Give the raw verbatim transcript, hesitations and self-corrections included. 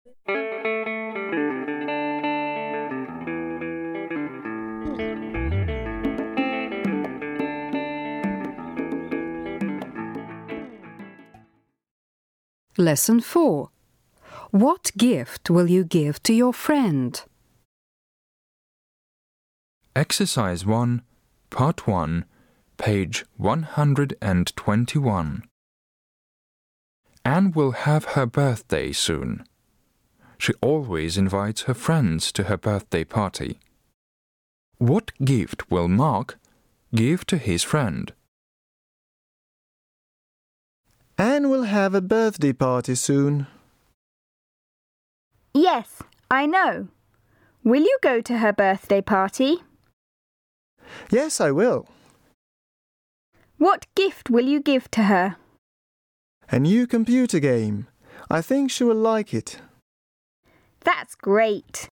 Lesson four. What gift will you give to your friend? Exercise one, Part one, page one hundred twenty-one. Anne will have her birthday soon. She always invites her friends to her birthday party. What gift will Mark give to his friend? Anne will have a birthday party soon. Yes, I know. Will you go to her birthday party? Yes, I will. What gift will you give to her? A new computer game. I think she will like it. That's great.